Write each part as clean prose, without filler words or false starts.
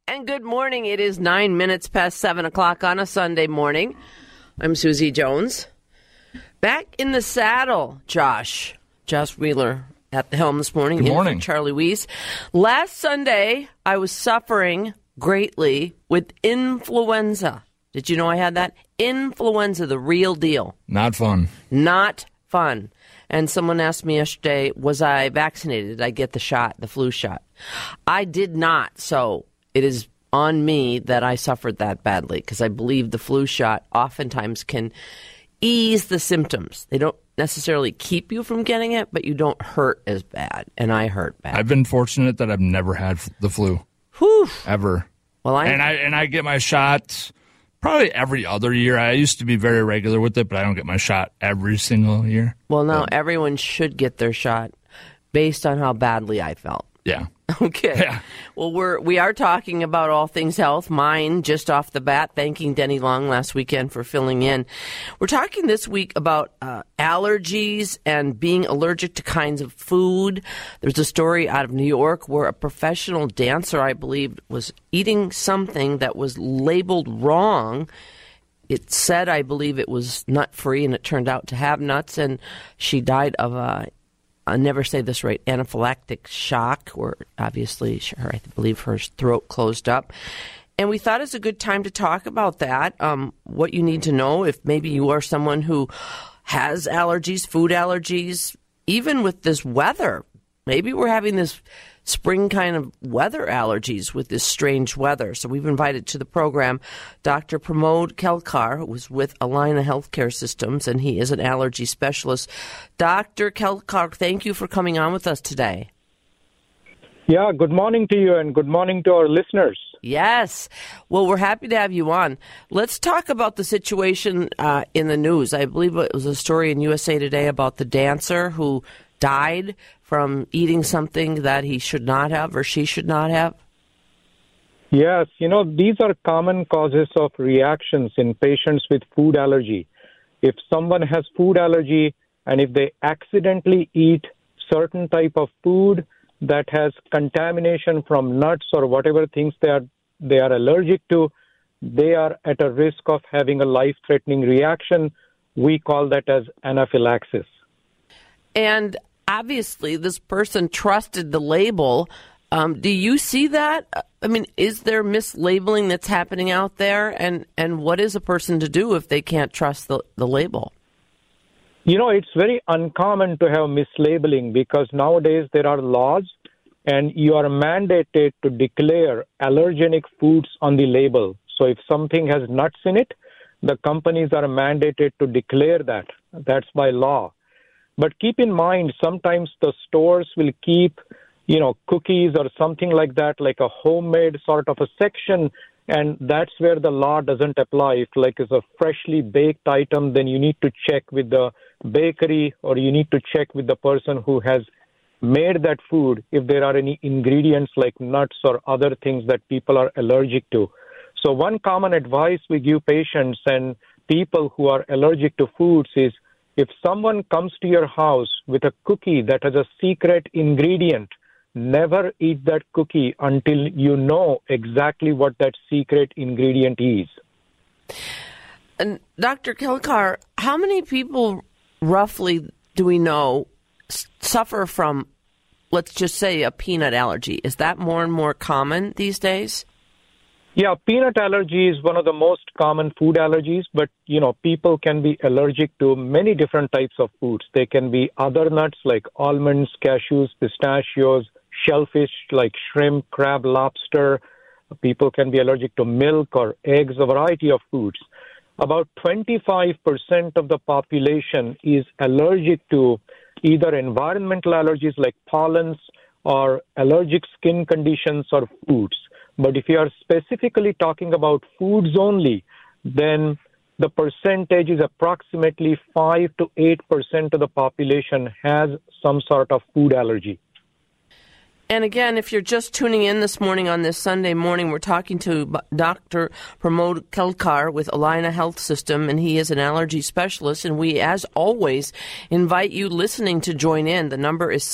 And good morning. It is 9 minutes past 7 o'clock on a Sunday morning. I'm Susie Jones. Back in the saddle, Josh Wheeler at the helm this morning. Good morning. In for Charlie Weiss. Last Sunday, I was suffering greatly with influenza. Did you know I had that? Influenza, the real deal. Not fun. Not fun. And someone asked me yesterday, was I vaccinated? Did I get the shot, the flu shot? I did not. So it is on me that I suffered that badly because I believe the flu shot oftentimes can ease the symptoms. They don't necessarily keep you from getting it, but you don't hurt as bad. And I hurt bad. I've been fortunate that I've never had the flu. Whew. Ever. Well, I get my shots probably every other year. I used to be very regular with it, but I don't get my shot every single year. Well, now everyone should get their shot based on how badly I felt. Yeah. Okay. Yeah. Well, we are talking about all things health. Mine, just off the bat, thanking Denny Long last weekend for filling in. We're talking this week about allergies and being allergic to kinds of food. There's a story out of New York where a professional dancer, I believe, was eating something that was labeled wrong. It said, I believe, it was nut-free, and it turned out to have nuts, and she died of I'll never say this right, anaphylactic shock, or obviously, I believe her throat closed up. And we thought it's a good time to talk about that, what you need to know if maybe you are someone who has allergies, food allergies, even with this weather. Maybe we're having this spring kind of weather allergies with this strange weather. So we've invited to the program Dr. Pramod Kelkar, who was with Allina Healthcare Systems, and he is an allergy specialist. Dr. Kelkar, thank you for coming on with us today. Yeah, good morning to you and good morning to our listeners. Yes. Well, we're happy to have you on. Let's talk about the situation in the news. I believe it was a story in USA Today about the dancer who died from eating something that he should not have or she should not have? Yes, these are common causes of reactions in patients with food allergy. If someone has food allergy and if they accidentally eat certain type of food that has contamination from nuts or whatever things they are allergic to, they are at a risk of having a life-threatening reaction. We call that as anaphylaxis. And obviously, this person trusted the label. Do you see that? I mean, is there mislabeling that's happening out there? And what is a person to do if they can't trust the label? It's very uncommon to have mislabeling because nowadays there are laws and you are mandated to declare allergenic foods on the label. So if something has nuts in it, the companies are mandated to declare that. That's by law. But keep in mind, sometimes the stores will keep, cookies or something like that, like a homemade sort of a section, and that's where the law doesn't apply. If it's a freshly baked item, then you need to check with the bakery or you need to check with the person who has made that food if there are any ingredients like nuts or other things that people are allergic to. So one common advice we give patients and people who are allergic to foods is, if someone comes to your house with a cookie that has a secret ingredient, never eat that cookie until you know exactly what that secret ingredient is. And Dr. Kelkar, how many people roughly do we know suffer from, let's just say, a peanut allergy? Is that more and more common these days? Yeah, peanut allergy is one of the most common food allergies, but, people can be allergic to many different types of foods. They can be other nuts like almonds, cashews, pistachios, shellfish like shrimp, crab, lobster. People can be allergic to milk or eggs, a variety of foods. About 25% of the population is allergic to either environmental allergies like pollens or allergic skin conditions or foods. But if you are specifically talking about foods only, then the percentage is approximately 5 to 8% of the population has some sort of food allergy. And again, if you're just tuning in this morning on this Sunday morning, we're talking to Dr. Pramod Kelkar with Allina Health System, and he is an allergy specialist. And we, as always, invite you listening to join in. The number is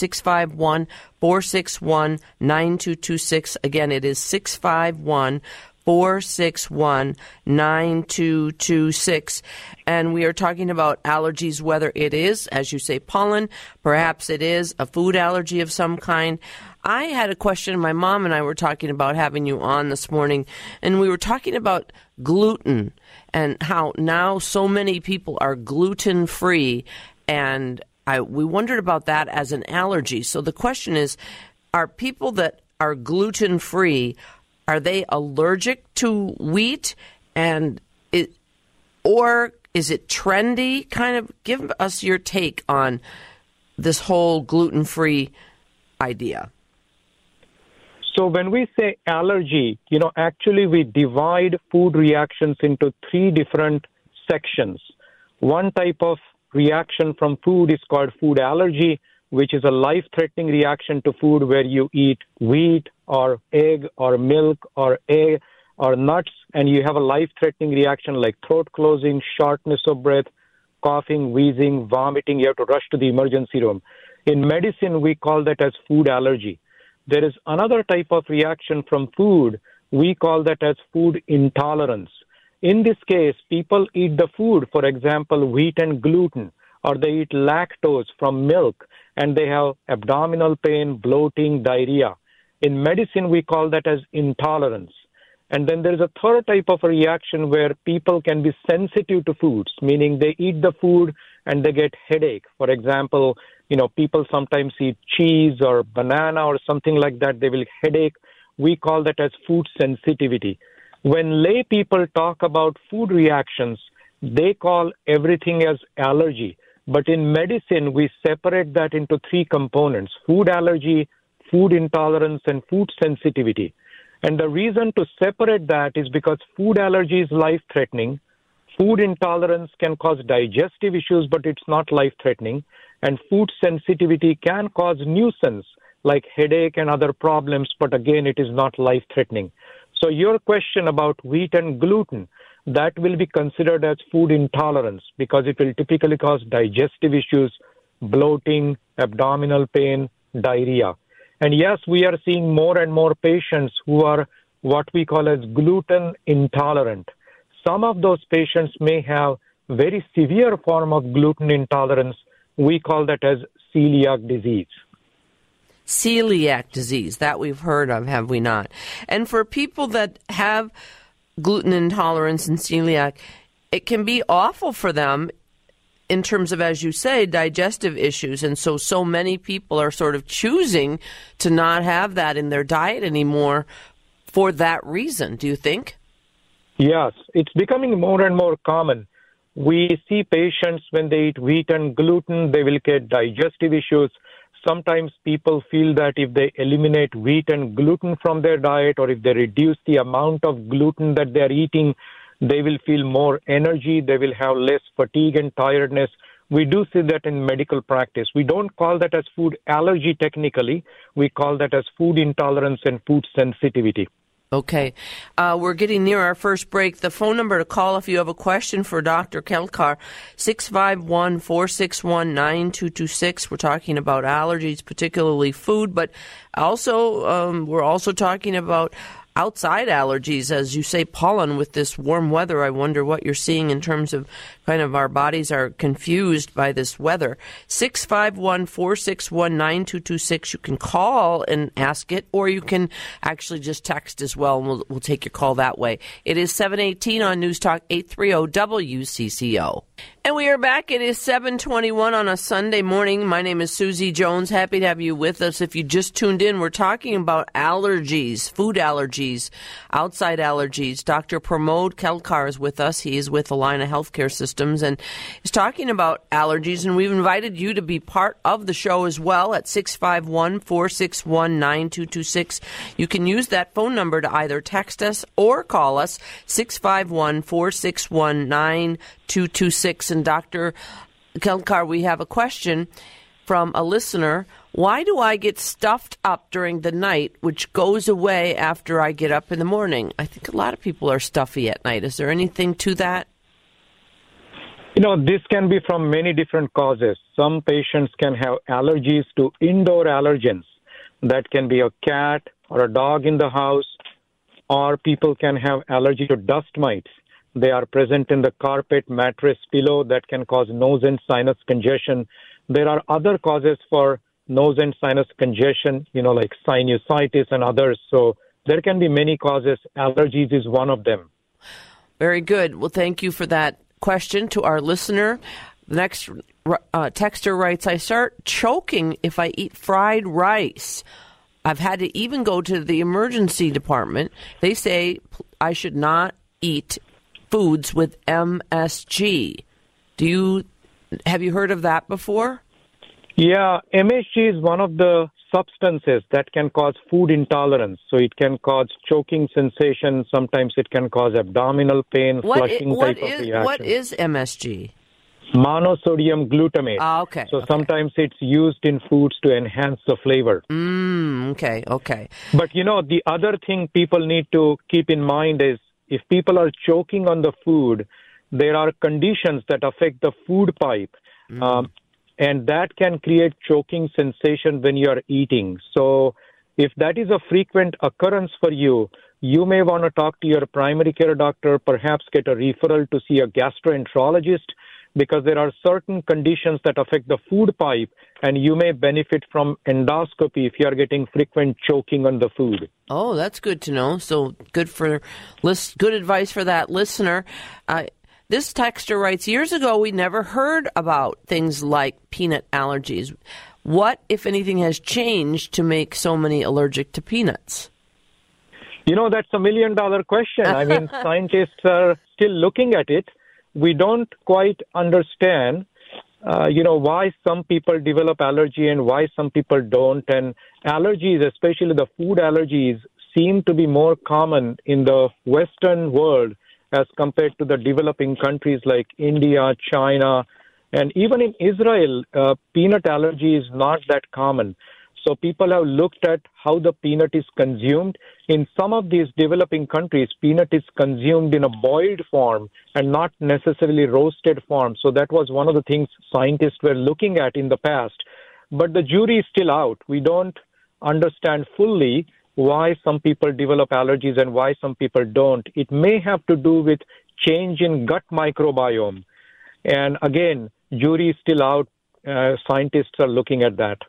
651-461-9226. Again, it is 651-461-9226. And we are talking about allergies, whether it is, as you say, pollen, perhaps it is a food allergy of some kind. I had a question. My mom and I were talking about having you on this morning, and we were talking about gluten and how now so many people are gluten-free, and we wondered about that as an allergy. So the question is, are people that are gluten-free, are they allergic to wheat, or is it trendy? Kind of give us your take on this whole gluten-free idea. So when we say allergy, actually we divide food reactions into three different sections. One type of reaction from food is called food allergy, which is a life-threatening reaction to food where you eat wheat or egg or milk or egg or nuts, and you have a life-threatening reaction like throat closing, shortness of breath, coughing, wheezing, vomiting. You have to rush to the emergency room. In medicine, we call that as food allergy. There is another type of reaction from food. We call that as food intolerance. In this case, people eat the food, for example, wheat and gluten, or they eat lactose from milk, and they have abdominal pain, bloating, diarrhea. In medicine, we call that as intolerance. And then there is a third type of a reaction where people can be sensitive to foods, meaning they eat the food and they get headache. For example, people sometimes eat cheese or banana or something like that. They will headache. We call that as food sensitivity. When lay people talk about food reactions, they call everything as allergy. But in medicine, we separate that into three components: food allergy, food intolerance, and food sensitivity. And the reason to separate that is because food allergy is life-threatening. Food intolerance can cause digestive issues, but it's not life-threatening. And food sensitivity can cause nuisance, like headache and other problems, but again, it is not life-threatening. So your question about wheat and gluten, that will be considered as food intolerance because it will typically cause digestive issues, bloating, abdominal pain, diarrhea. And yes, we are seeing more and more patients who are what we call as gluten intolerant. Some of those patients may have very severe form of gluten intolerance. We call that as celiac disease. Celiac disease, that we've heard of, have we not? And for people that have gluten intolerance and celiac, it can be awful for them in terms of, as you say, digestive issues. And so many people are sort of choosing to not have that in their diet anymore for that reason. Do you think? Yes, it's becoming more and more common. We see patients when they eat wheat and gluten, they will get digestive issues. Sometimes people feel that if they eliminate wheat and gluten from their diet, or if they reduce the amount of gluten that they're eating, they will feel more energy, they will have less fatigue and tiredness. We do see that in medical practice. We don't call that as food allergy technically. We call that as food intolerance and food sensitivity. Okay. We're getting near our first break. The phone number to call if you have a question for Dr. Kelkar, 651-461-9226. We're talking about allergies, particularly food, but also we're also talking about outside allergies, as you say, pollen. With this warm weather, I wonder what you're seeing in terms of kind of our bodies are confused by this weather. 651-461-9226. You can call and ask it, or you can actually just text as well, and we'll take your call that way. It is 7:18 on News Talk 830 WCCO. And we are back. It is 7:21 on a Sunday morning. My name is Susie Jones. Happy to have you with us. If you just tuned in, we're talking about allergies, food allergies, outside allergies. Dr. Pramod Kelkar is with us. He is with Allina Healthcare Systems, and he's talking about allergies. And we've invited you to be part of the show as well at 651-461-9226. You can use that phone number to either text us or call us, 651-461-9226. And Dr. Kelkar, we have a question from a listener. Why do I get stuffed up during the night, which goes away after I get up in the morning? I think a lot of people are stuffy at night. Is there anything to that? This can be from many different causes. Some patients can have allergies to indoor allergens. That can be a cat or a dog in the house, or people can have allergy to dust mites. They are present in the carpet, mattress, pillow that can cause nose and sinus congestion. There are other causes for nose and sinus congestion, like sinusitis and others. So there can be many causes. Allergies is one of them. Very good. Well, thank you for that question to our listener. The next texter writes, I start choking if I eat fried rice. I've had to even go to the emergency department. They say I should not eat foods with MSG. Have you heard of that before? Yeah, MSG is one of the substances that can cause food intolerance. So it can cause choking sensation. Sometimes it can cause abdominal pain, flushing type of reaction. What is MSG? Monosodium glutamate. Okay. So sometimes it's used in foods to enhance the flavor. Okay. But the other thing people need to keep in mind is if people are choking on the food, there are conditions that affect the food pipe. And that can create choking sensation when you are eating. So if that is a frequent occurrence for you, you may want to talk to your primary care doctor, perhaps get a referral to see a gastroenterologist, because there are certain conditions that affect the food pipe, and you may benefit from endoscopy if you are getting frequent choking on the food. Oh, that's good to know. So good advice for that listener. This texter writes, years ago, we never heard about things like peanut allergies. What, if anything, has changed to make so many allergic to peanuts? That's $1 million question. I mean, scientists are still looking at it. We don't quite understand, why some people develop allergy and why some people don't. And allergies, especially the food allergies, seem to be more common in the Western world as compared to the developing countries like India, China, and even in Israel, peanut allergy is not that common. So people have looked at how the peanut is consumed. In some of these developing countries, peanut is consumed in a boiled form and not necessarily roasted form. So that was one of the things scientists were looking at in the past. But the jury is still out. We don't understand fully why some people develop allergies and why some people don't. It may have to do with change in gut microbiome. And again, jury is still out. Scientists are looking at that.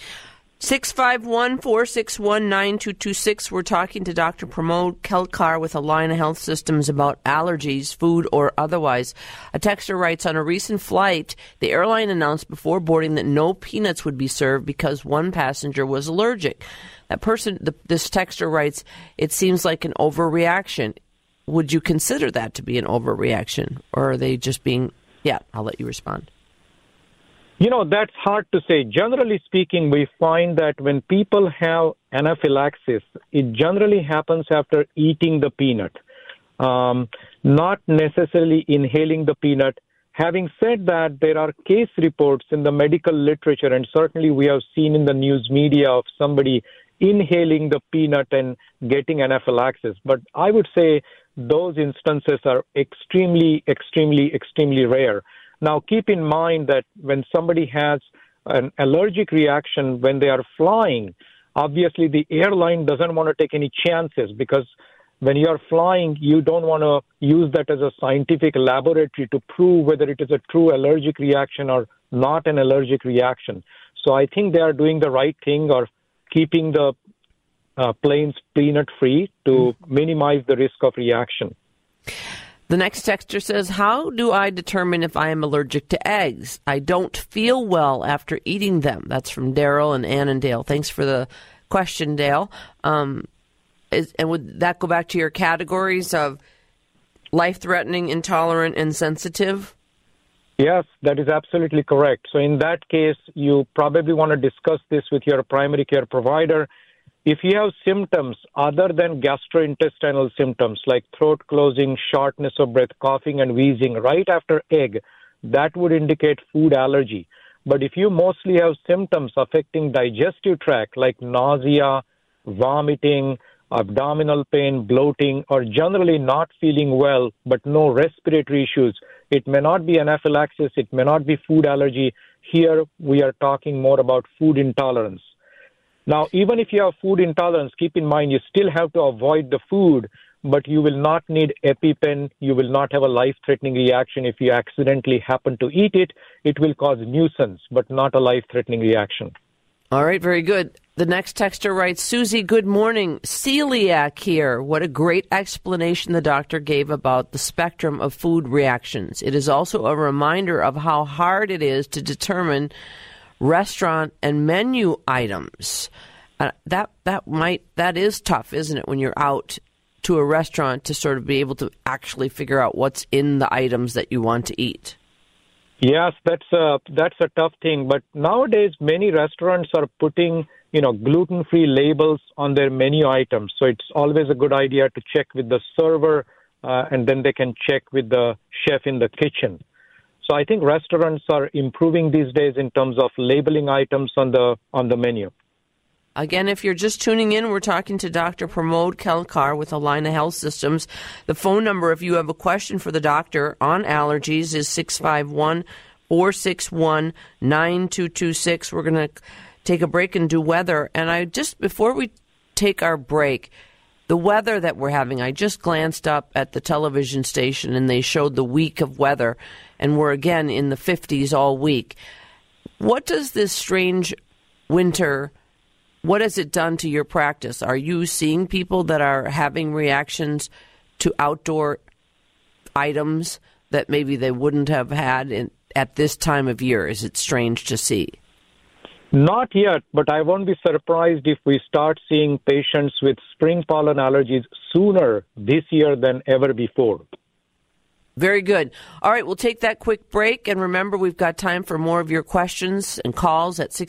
651-461-9226. We're talking to Dr. Pramod Kelkar with Allina Health Systems about allergies, food or otherwise. A texter writes, on a recent flight, the airline announced before boarding that no peanuts would be served because one passenger was allergic. This texter writes, it seems like an overreaction. Would you consider that to be an overreaction? Or are they just being, I'll let you respond. That's hard to say. Generally speaking, we find that when people have anaphylaxis, it generally happens after eating the peanut, not necessarily inhaling the peanut. Having said that, there are case reports in the medical literature, and certainly we have seen in the news media of somebody inhaling the peanut and getting anaphylaxis. But I would say those instances are extremely, extremely, extremely rare. Now, keep in mind that when somebody has an allergic reaction when they are flying, obviously the airline doesn't want to take any chances, because when you are flying, you don't want to use that as a scientific laboratory to prove whether it is a true allergic reaction or not an allergic reaction. So I think they are doing the right thing, or keeping the planes peanut-free to minimize the risk of reaction. The next texter says, how do I determine if I am allergic to eggs? I don't feel well after eating them. That's from Daryl and Annandale. Thanks for the question, Dale. And would that go back to your categories of life-threatening, intolerant, and sensitive? Yes, that is absolutely correct. So in that case, you probably want to discuss this with your primary care provider. If you have symptoms other than gastrointestinal symptoms like throat closing, shortness of breath, coughing, and wheezing right after egg, that would indicate food allergy. But if you mostly have symptoms affecting digestive tract like nausea, vomiting, abdominal pain, bloating, or generally not feeling well but no respiratory issues, it may not be anaphylaxis, it may not be food allergy. Here we are talking more about food intolerance. Now, even if you have food intolerance, keep in mind you still have to avoid the food, but you will not need EpiPen. You will not have a life-threatening reaction if you accidentally happen to eat it. It will cause nuisance, but not a life-threatening reaction. All right, very good. The next texter writes, Susie, good morning. Celiac here. What a great explanation the doctor gave about the spectrum of food reactions. It is also a reminder of how hard it is to determine restaurant and menu items. That is tough, isn't it, when you're out to a restaurant to sort of be able to actually figure out what's in the items that you want to eat? Yes, that's a tough thing. But nowadays, many restaurants are putting, gluten-free labels on their menu items. So it's always a good idea to check with the server, and then they can check with the chef in the kitchen. So I think restaurants are improving these days in terms of labeling items on the menu. Again, if you're just tuning in, we're talking to Dr. Pramod Kelkar with Allina Health Systems. The phone number, if you have a question for the doctor on allergies, is 651-461-9226. We're going to take a break and do weather. And before we take our break, the weather that we're having, I just glanced up at the television station and they showed the week of weather, and we're again in the 50s all week. What does this strange winter, what has it done to your practice? Are you seeing people that are having reactions to outdoor items that maybe they wouldn't have had at this time of year? Is it strange to see? Not yet, but I won't be surprised if we start seeing patients with spring pollen allergies sooner this year than ever before. Very good. All right, we'll take that quick break. And remember, we've got time for more of your questions and calls at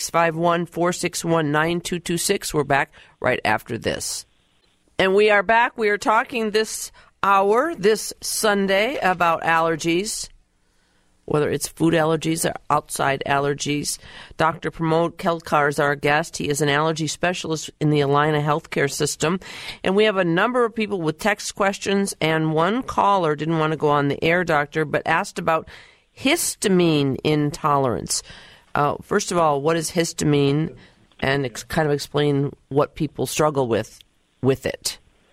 651-461-9226. We're back right after this. And we are back. We are talking this hour, this Sunday, about allergies, whether it's food allergies or outside allergies. Dr. Pramod Kelkar is our guest. He is an allergy specialist in the Allina healthcare system. And we have a number of people with text questions, and one caller didn't want to go on the air, doctor, but asked about histamine intolerance. First of all, what is histamine? And kind of explain what people struggle with it.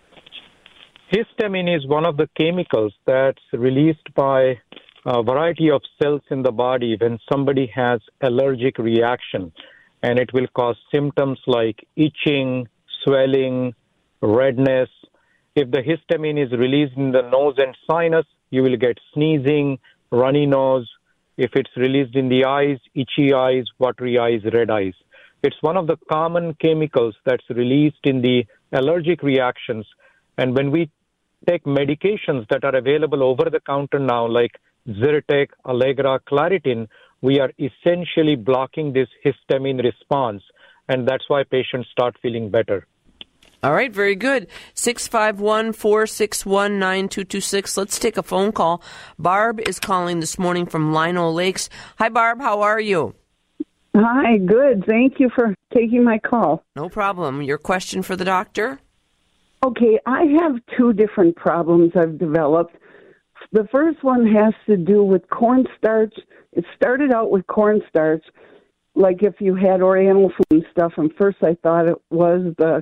Histamine is one of the chemicals that's released by a variety of cells in the body when somebody has allergic reaction, and it will cause symptoms like itching, swelling, redness. If the histamine is released in the nose and sinus, you will get sneezing, runny nose. If it's released in the eyes, itchy eyes, watery eyes, red eyes. It's one of the common chemicals that's released in the allergic reactions. And when we take medications that are available over the counter now, like Zyrtec, Allegra, Claritin, we are essentially blocking this histamine response, and that's why patients start feeling better. All right, very good. 651-461-9226. Let's take a phone call. Barb is calling this morning from Lino Lakes. Hi, Barb. How are you? Hi, good. Thank you for taking my call. No problem. Your question for the doctor? Okay, I have two different problems I've developed. The first one has to do with cornstarch. It started out with cornstarch, like if you had Oriental food and stuff, and first I thought it was the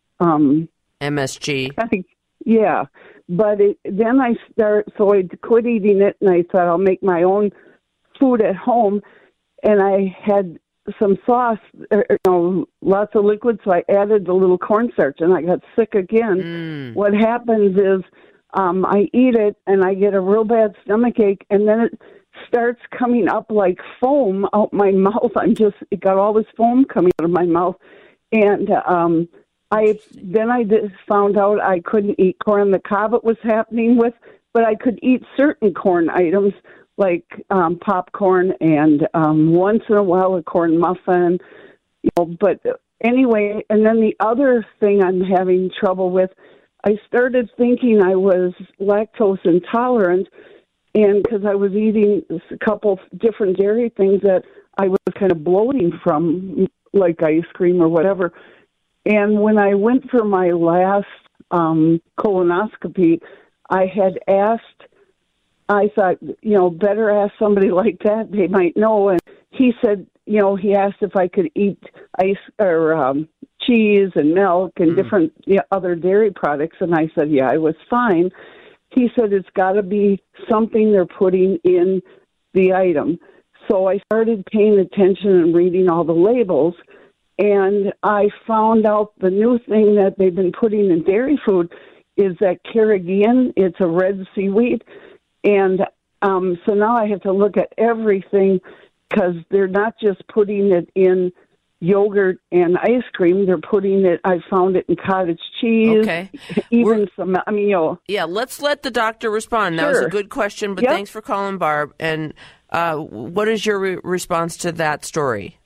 MSG. Yeah, but then I quit eating it, and I thought I'll make my own food at home, and I had some sauce, lots of liquid, so I added the little cornstarch, and I got sick again. What happens is I eat it, and I get a real bad stomach ache, and then it starts coming up like foam out my mouth. It got all this foam coming out of my mouth, and I just found out I couldn't eat corn on the cob. It was happening with, but I could eat certain corn items like popcorn and once in a while a corn muffin, But anyway, and then the other thing I'm having trouble with, I started thinking I was lactose intolerant, and because I was eating a couple different dairy things that I was kind of bloating from like ice cream or whatever. And when I went for my last colonoscopy, I had asked, I thought, better ask somebody like that. They might know. And he said, he asked if I could eat ice or cheese and milk and different other dairy products. And I said, yeah, I was fine. He said, it's got to be something they're putting in the item. So I started paying attention and reading all the labels. And I found out the new thing that they've been putting in dairy food is that carrageenan. It's a red seaweed. And so now I have to look at everything because they're not just putting it in yogurt and ice cream. They're putting it, I found it in cottage cheese. Okay. Yeah, let's let the doctor respond. That was a good question, but thanks for calling, Barb. And what is your response to that story?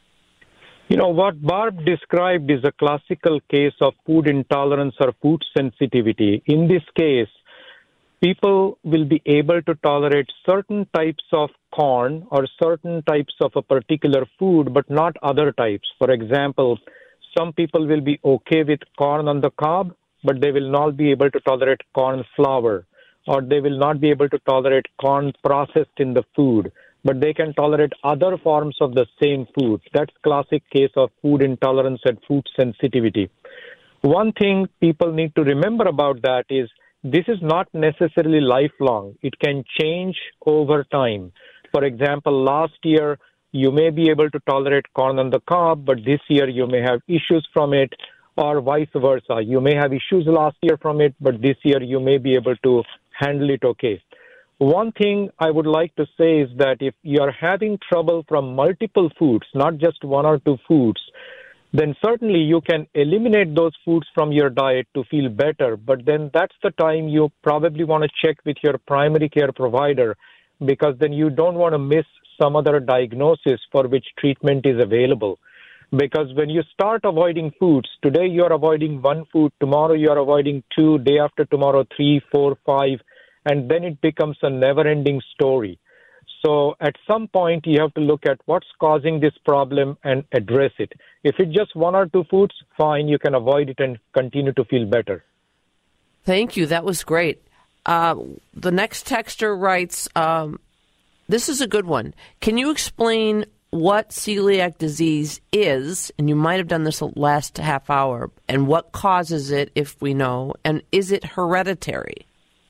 What Barb described is a classical case of food intolerance or food sensitivity. In this case, people will be able to tolerate certain types of corn or certain types of a particular food, but not other types. For example, some people will be okay with corn on the cob, but they will not be able to tolerate corn flour, or they will not be able to tolerate corn processed in the food, but they can tolerate other forms of the same food. That's classic case of food intolerance and food sensitivity. One thing people need to remember about that is this is not necessarily lifelong. It can change over time. For example, last year, you may be able to tolerate corn on the cob, but this year you may have issues from it, or vice versa. You may have issues last year from it, but this year you may be able to handle it okay. One thing I would like to say is that if you are having trouble from multiple foods, not just one or two foods, then certainly you can eliminate those foods from your diet to feel better. But then that's the time you probably want to check with your primary care provider, because then you don't want to miss some other diagnosis for which treatment is available. Because when you start avoiding foods, today you are avoiding one food, tomorrow you are avoiding two, day after tomorrow 3, 4, 5, and then it becomes a never-ending story. So at some point, you have to look at what's causing this problem and address it. If it's just one or two foods, fine, you can avoid it and continue to feel better. Thank you. That was great. The next texter writes, this is a good one. Can you explain what celiac disease is? And you might have done this last half hour. And what causes it, if we know? And is it hereditary?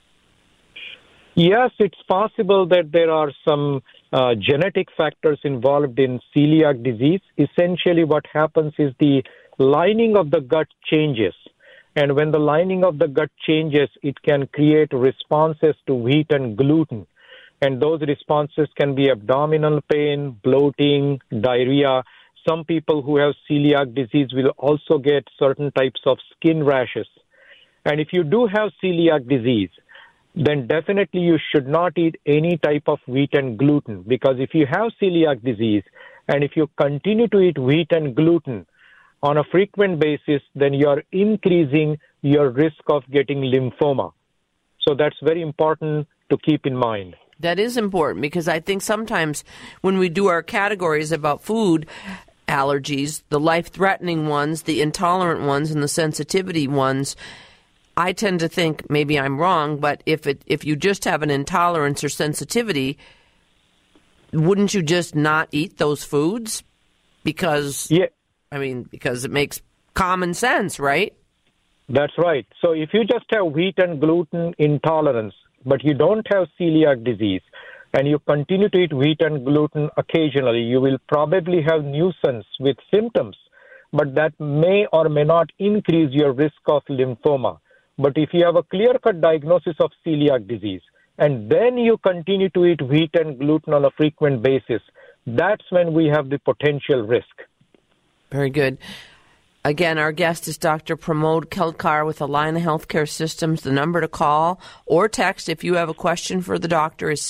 Yes, it's possible that there are some genetic factors involved in celiac disease. Essentially, what happens is the lining of the gut changes. And when the lining of the gut changes, it can create responses to wheat and gluten. And those responses can be abdominal pain, bloating, diarrhea. Some people who have celiac disease will also get certain types of skin rashes. And if you do have celiac disease, then definitely you should not eat any type of wheat and gluten, because if you have celiac disease and if you continue to eat wheat and gluten on a frequent basis, then you are increasing your risk of getting lymphoma. So that's very important to keep in mind. That is important, because I think sometimes when we do our categories about food allergies, the life-threatening ones, the intolerant ones, and the sensitivity ones, I tend to think, maybe I'm wrong, but if you just have an intolerance or sensitivity, wouldn't you just not eat those foods? Because it makes common sense, right? That's right. So if you just have wheat and gluten intolerance, but you don't have celiac disease, and you continue to eat wheat and gluten occasionally, you will probably have nuisance with symptoms, but that may or may not increase your risk of lymphoma. But if you have a clear-cut diagnosis of celiac disease, and then you continue to eat wheat and gluten on a frequent basis, that's when we have the potential risk. Very good. Again, our guest is Dr. Pramod Kelkar with Allina Healthcare Systems. The number to call or text if you have a question for the doctor is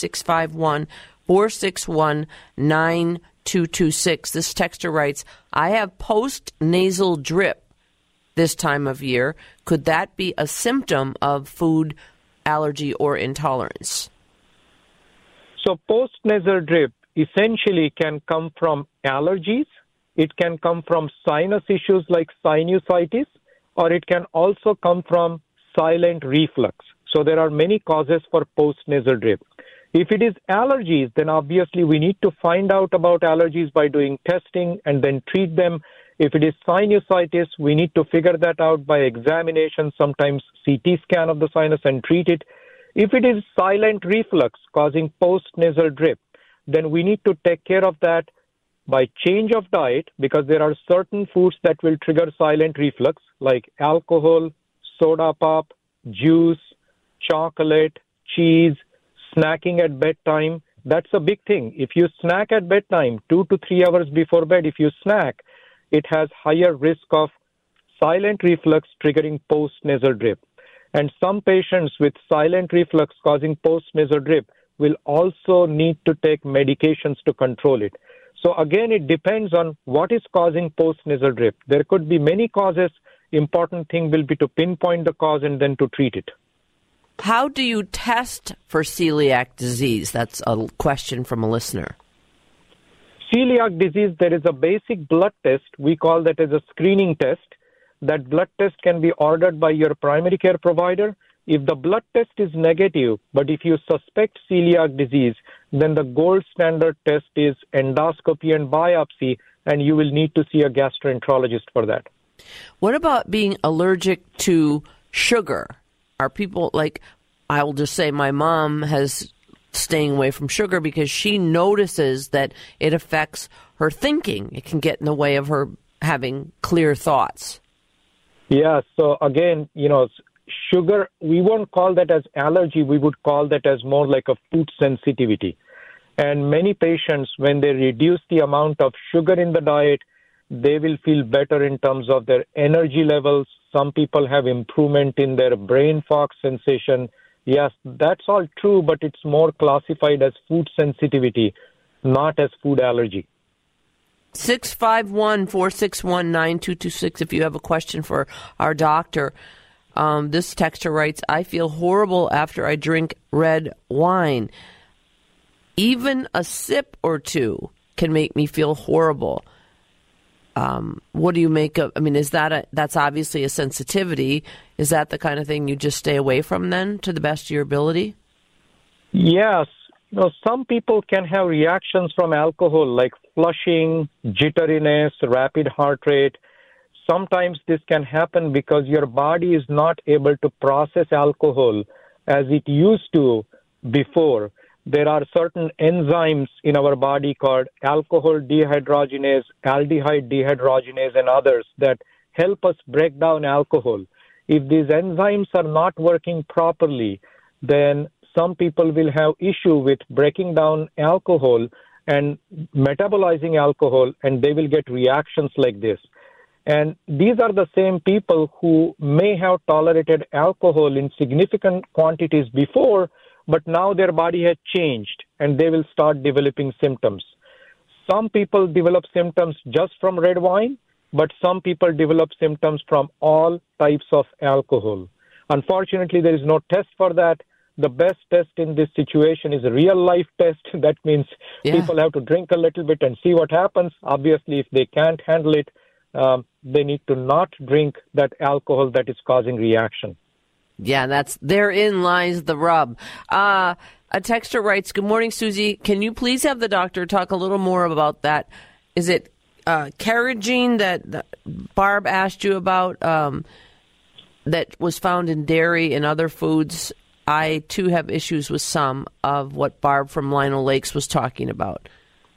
651-461-9226. This texter writes, I have post-nasal drip this time of year. Could that be a symptom of food allergy or intolerance? So post-nasal drip essentially can come from allergies, it can come from sinus issues like sinusitis, or it can also come from silent reflux. So there are many causes for postnasal drip. If it is allergies, then obviously we need to find out about allergies by doing testing and then treat them. If it is sinusitis, we need to figure that out by examination, sometimes CT scan of the sinus and treat it. If it is silent reflux causing postnasal drip, then we need to take care of that by change of diet, because there are certain foods that will trigger silent reflux, like alcohol, soda pop, juice, chocolate, cheese, snacking at bedtime. That's a big thing. If you snack at bedtime, 2 to 3 hours before bed, if you snack, it has higher risk of silent reflux triggering postnasal drip. And some patients with silent reflux causing postnasal drip will also need to take medications to control it. So again, it depends on what is causing postnasal drip. There could be many causes. Important thing will be to pinpoint the cause and then to treat it. How do you test for celiac disease? That's a question from a listener. Celiac disease, there is a basic blood test. We call that as a screening test. That blood test can be ordered by your primary care provider. If the blood test is negative, but if you suspect celiac disease, then the gold standard test is endoscopy and biopsy, and you will need to see a gastroenterologist for that. What about being allergic to sugar? Are people like, I will just say my mom has staying away from sugar because she notices that it affects her thinking. It can get in the way of her having clear thoughts. Yeah, so again, sugar, we won't call that as allergy. We would call that as more like a food sensitivity. And many patients, when they reduce the amount of sugar in the diet, they will feel better in terms of their energy levels. Some people have improvement in their brain fog sensation. Yes, that's all true, but it's more classified as food sensitivity, not as food allergy. 651-461-9226 if you have a question for our doctor. This texter writes, I feel horrible after I drink red wine. Even a sip or two can make me feel horrible. What do you make of? I mean, that's obviously a sensitivity. Is that the kind of thing you just stay away from then, to the best of your ability? Yes. Some people can have reactions from alcohol, like flushing, jitteriness, rapid heart rate. Sometimes this can happen because your body is not able to process alcohol as it used to before. There are certain enzymes in our body called alcohol dehydrogenase, aldehyde dehydrogenase, and others that help us break down alcohol. If these enzymes are not working properly, then some people will have issue with breaking down alcohol and metabolizing alcohol, and they will get reactions like this. And these are the same people who may have tolerated alcohol in significant quantities before, but now their body has changed and they will start developing symptoms. Some people develop symptoms just from red wine, but some people develop symptoms from all types of alcohol. Unfortunately, there is no test for that. The best test in this situation is a real-life test. That means people have to drink a little bit and see what happens. Obviously, if they can't handle it, they need to not drink that alcohol that is causing reaction. Yeah, therein lies the rub. A texter writes, good morning, Susie. Can you please have the doctor talk a little more about that? Is it carrageenan that Barb asked you about that was found in dairy and other foods? I, too, have issues with some of what Barb from Lino Lakes was talking about.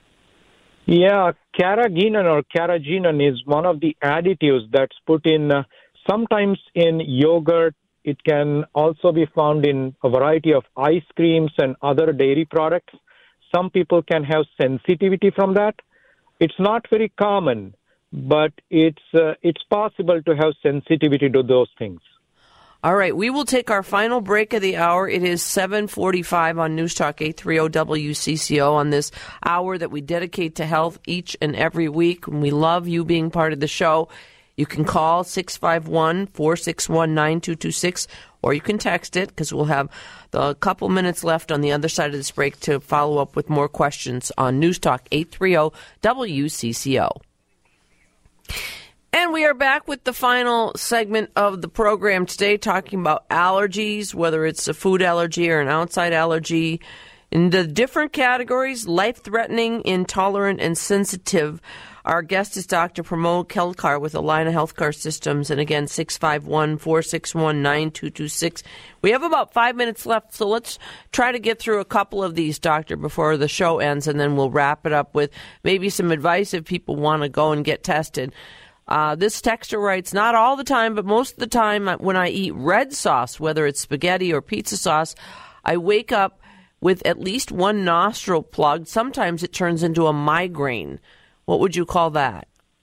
Yeah, carrageenan is one of the additives that's put in sometimes in yogurt. It can also be found in a variety of ice creams and other dairy products. Some people can have sensitivity from that. It's not very common, but it's possible to have sensitivity to those things. All right, we will take our final break of the hour. It is 7:45 on News Talk 830 WCCO on this hour that we dedicate to health each and every week. And we love you being part of the show. You can call 651-461-9226 or you can text it because we'll have a couple minutes left on the other side of this break to follow up with more questions on News Talk 830 WCCO. And we are back with the final segment of the program today, talking about allergies, whether it's a food allergy or an outside allergy. In the different categories, life-threatening, intolerant, and sensitive. Our guest is Dr. Pramod Kelkar with Allina Healthcare Systems. And again, 651-461-9226. We have about 5 minutes left, so let's try to get through a couple of these, Doctor, before the show ends, and then we'll wrap it up with maybe some advice if people want to go and get tested. This texter writes, not all the time, but most of the time when I eat red sauce, whether it's spaghetti or pizza sauce, I wake up with at least one nostril plugged. Sometimes it turns into a migraine. What would you call that?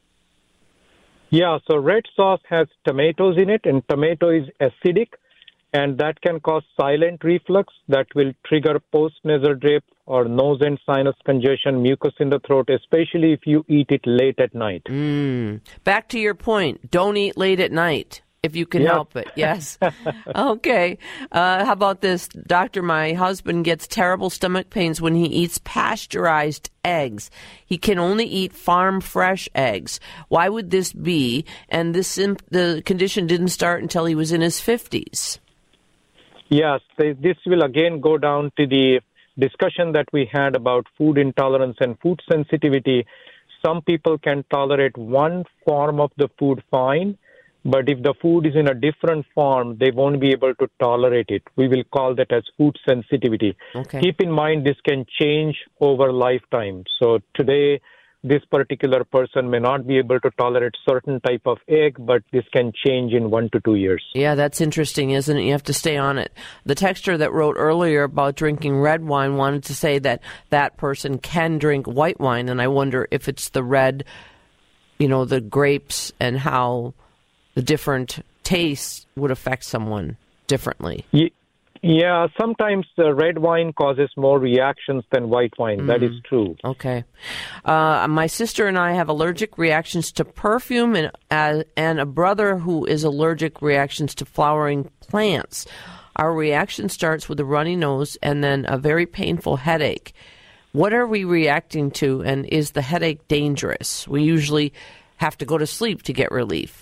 Yeah, so red sauce has tomatoes in it, and tomato is acidic, and that can cause silent reflux that will trigger post-nasal drip or nose and sinus congestion, mucus in the throat, especially if you eat it late at night. Back to your point, don't eat late at night if you can help it. Yes. Okay. How about this? Doctor, my husband gets terrible stomach pains when he eats pasteurized eggs. He can only eat farm fresh eggs. Why would this be? And the condition didn't start until he was in his 50s. Yes, this will again go down to the discussion that we had about food intolerance and food sensitivity. Some people can tolerate one form of the food fine, but if the food is in a different form, they won't be able to tolerate it. We will call that as food sensitivity. Okay. Keep in mind this can change over lifetime. So today, this particular person may not be able to tolerate certain type of egg, but this can change in 1 to 2 years. Yeah, that's interesting, isn't it? You have to stay on it. The texter that wrote earlier about drinking red wine wanted to say that that person can drink white wine, and I wonder if it's the red, the grapes and how the different tastes would affect someone differently. Yeah, sometimes red wine causes more reactions than white wine. That is true. Okay. My sister and I have allergic reactions to perfume and a brother who is allergic reactions to flowering plants. Our reaction starts with a runny nose and then a very painful headache. What are we reacting to, and is the headache dangerous? We usually have to go to sleep to get relief.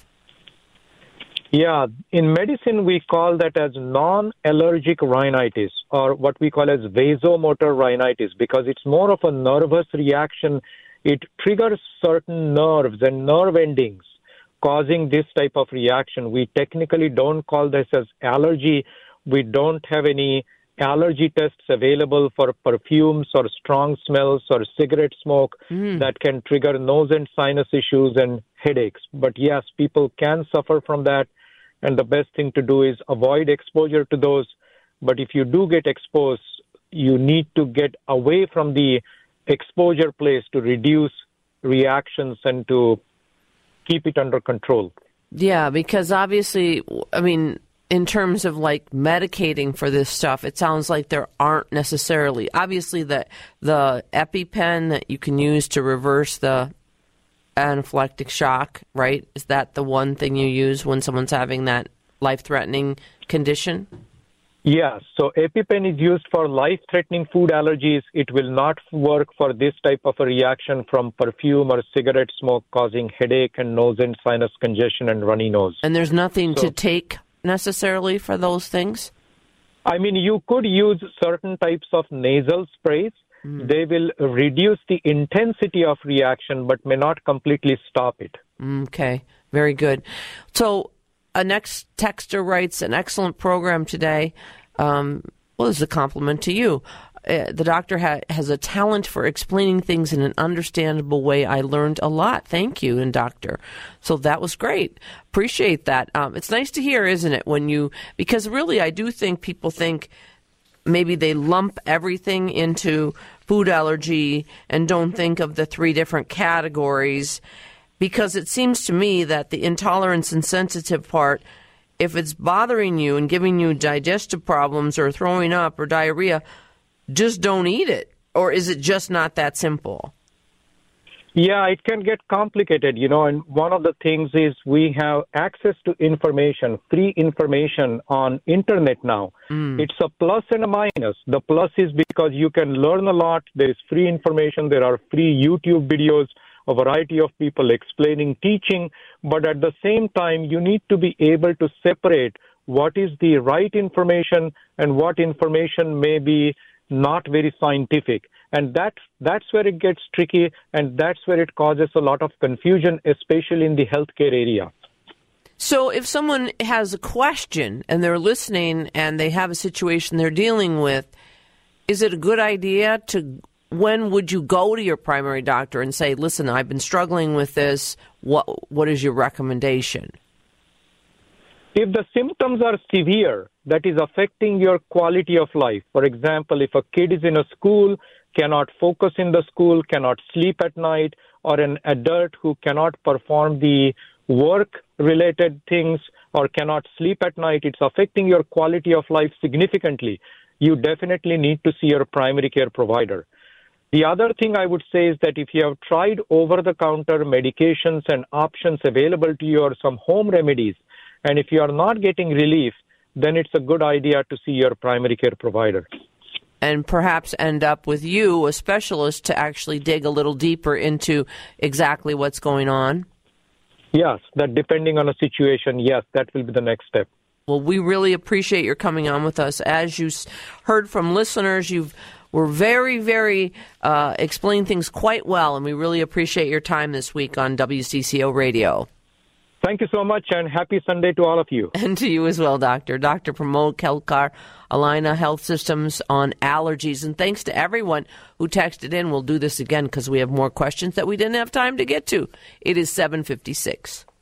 Yeah, in medicine, we call that as non-allergic rhinitis, or what we call as vasomotor rhinitis, because it's more of a nervous reaction. It triggers certain nerves and nerve endings causing this type of reaction. We technically don't call this as allergy. We don't have any allergy tests available for perfumes or strong smells or cigarette smoke that can trigger nose and sinus issues and headaches. But yes, people can suffer from that. And the best thing to do is avoid exposure to those. But if you do get exposed, you need to get away from the exposure place to reduce reactions and to keep it under control. Yeah, because obviously, in terms of like medicating for this stuff, it sounds like there aren't necessarily. Obviously, the EpiPen that you can use to reverse the anaphylactic shock, right? Is that the one thing you use when someone's having that life-threatening condition? Yeah, so EpiPen is used for life-threatening food allergies. It will not work for this type of a reaction from perfume or cigarette smoke causing headache and nose and sinus congestion and runny nose. And there's nothing to take necessarily for those things? You could use certain types of nasal sprays. They will reduce the intensity of reaction but may not completely stop it. Okay, very good. So a next texter writes, an excellent program today. Well, this is a compliment to you. The doctor has a talent for explaining things in an understandable way. I learned a lot. Thank you, and doctor. So that was great. Appreciate that. It's nice to hear, isn't it, because really I do think people think maybe they lump everything into food allergy and don't think of the 3 different categories, because it seems to me that the intolerance and sensitive part, if it's bothering you and giving you digestive problems or throwing up or diarrhea, just don't eat it. Or is it just not that simple? Yeah, it can get complicated, and one of the things is we have access to information, free information on internet now. It's a plus and a minus. The plus is because you can learn a lot. There is free information. There are free YouTube videos, a variety of people explaining, teaching. But at the same time, you need to be able to separate what is the right information and what information may be not very scientific. And that's where it gets tricky, and that's where it causes a lot of confusion, especially in the healthcare area. So if someone has a question and they're listening and they have a situation they're dealing with, is it a good idea when would you go to your primary doctor and say, listen, I've been struggling with this, what is your recommendation? If the symptoms are severe, that is affecting your quality of life. For example, if a kid is in a school, cannot focus in the school, cannot sleep at night, or an adult who cannot perform the work-related things or cannot sleep at night, it's affecting your quality of life significantly. You definitely need to see your primary care provider. The other thing I would say is that if you have tried over-the-counter medications and options available to you or some home remedies, and if you are not getting relief, then it's a good idea to see your primary care provider. And perhaps end up with you, a specialist, to actually dig a little deeper into exactly what's going on? Yes, that depending on a situation, yes, that will be the next step. Well, we really appreciate your coming on with us. As you heard from listeners, were very, very explained things quite well, and we really appreciate your time this week on WCCO Radio. Thank you so much, and happy Sunday to all of you. And to you as well, Doctor. Dr. Pramod Kelkar, Allina Health Systems on allergies. And thanks to everyone who texted in. We'll do this again because we have more questions that we didn't have time to get to. It is 7:56.